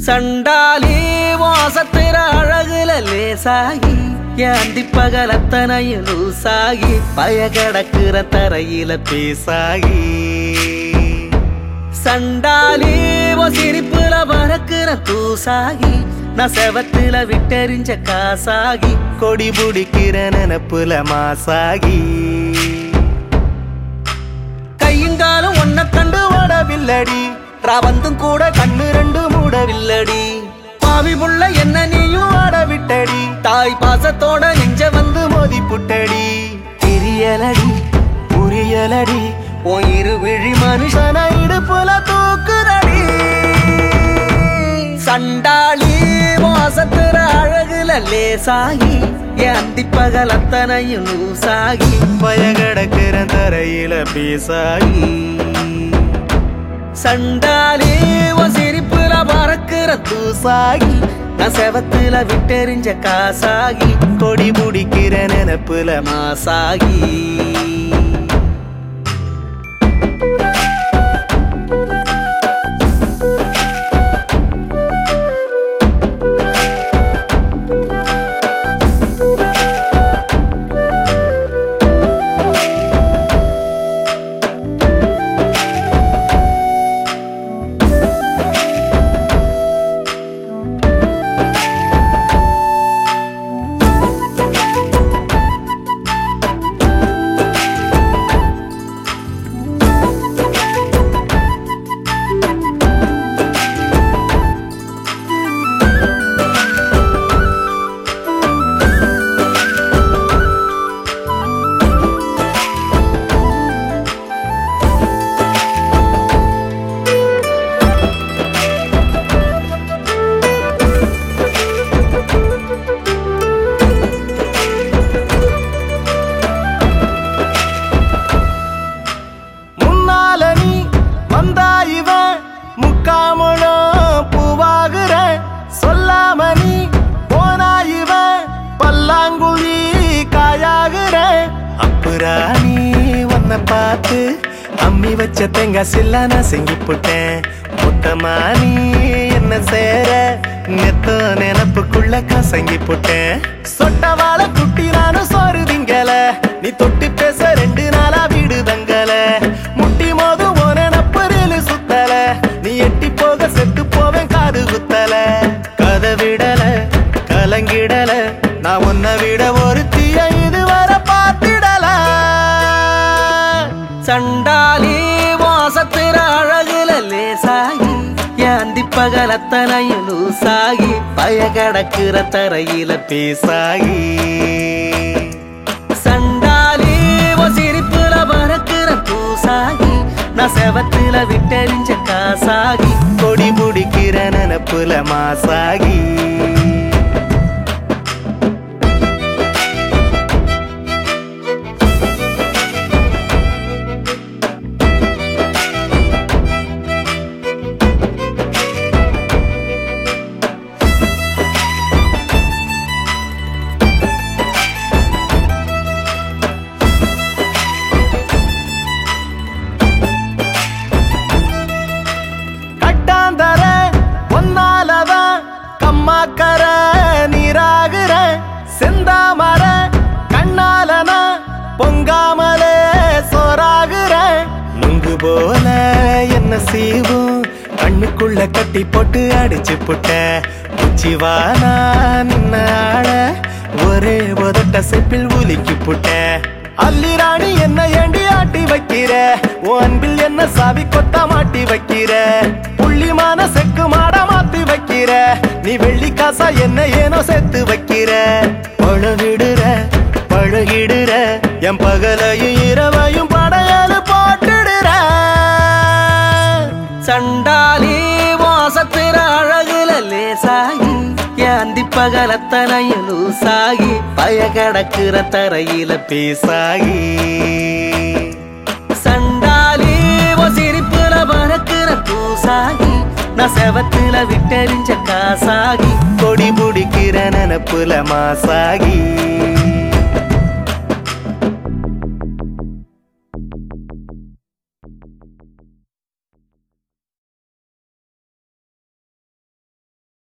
சண்டாலி வாசத்திர அழகுல லேசாகி ஏந்தி பகலத்தனையும் லூசாகி பயகடக்குற தரையில பேசாகி சண்டாலி சிரிப்புல பறக்குற தூசாகி நான் செவத்துல விட்டெறிஞ்ச காசாகி கொடி புடிக்கிற நினப்புல மாசாகி கையுங்காலும் ஒன்ன கண்டு ஓடவில்லடி ராவந்தும் கூட கண்ணு ரெண்டு மூடவில்லடி பாவி புள்ள என்ன நீயும் ஆட விட்டடி தாய் பாசத்தோட நெஞ்ச வந்து மோதி புட்டடி தெரியலடி புரியலடி உன் இருவிழி மனுஷன இடுப்புல தூக்குறடி சண்டாளி வாசத்துற அழகுல லேசாகி ஏந்தி பகல் அத்தனையும் லூசாகி பயகடக்கிற தரையில பேசாகி சண்டாலி சிரிப்புல பறக்குற தூசாகி நான் செவத்துல விட்டெறிஞ்ச காசாகி கொடி முடிக்கிற நினப்புல மாசாகி பார்த்து அம்மி வச்ச தேங்காய் சில்ல நான் செங்கி போட்டேன் மொத்தமா நீ என்ன சேர நெத்த நினப்புக்குள்ள கசங்கி போட்டேன் சொட்ட வாழை குட்டி நானும் சோறு திங்கல நீ தொட்டு பேச 2 நாளா வீடு தங்கல முட்டி மோது ஓன நப்பரில் சுத்தல நீ எட்டி போக செத்து போவேன் காது குத்தல கதை விடல கலங்கிடல நான் உன்னை விட ஒரு தீய இதுவரை பார்த்திடல சண்டாலி வாசத்திர அழகுல லேசாகி ஏந்தி பகலத்தனையும் லூசாகி பயகடக்குற தரையில பேசாகி சண்டாலி சிரிப்புல பறக்குற தூசாகி நான் செவத்துல விட்டெறிஞ்ச காசாகி கொடி முடிக்கிற நினப்புல மாசாகி கம்மாக்கர நீராகுற செந்தாமர கண்ணாலனா பொங்காமலே சோறாகுற நுங்கு போல என்ன செய்வோம் கண்ணுக்குள்ள கட்டி போட்டு அடிச்சு புட்ட உச்சிவானா நின்ன ஆட ஒரே உதட்ட செப்பில் உலுக்கி புட்ட அல்லிராணி என்ன ஏண்டி ஆட்டி வைக்கிற உன் அன்பில் என்ன சாவி கொத்த மாட்டி வைக்கிற புள்ளிமான செக்கு மாட மாத்தி வைக்கிற நீ வெள்ளி காசா என்ன ஏனோ சேர்த்து வைக்கிற பழகிடுற என் பகலையும் இரவையும் படையலு போட்டுடுற சண்டாலி வாசத்திர அழகுல லேசாகி ஏந்தி பகலத்தனையும் லூசாகி பயகடக்குற தரையில பேசாகி சண்டாலி சிரிப்புல பறக்குற தூசாகி நான் செவத்துல விட்டெறிஞ்ச காசாகி கொடி புடிக்கிற நினப்புல மாசாகி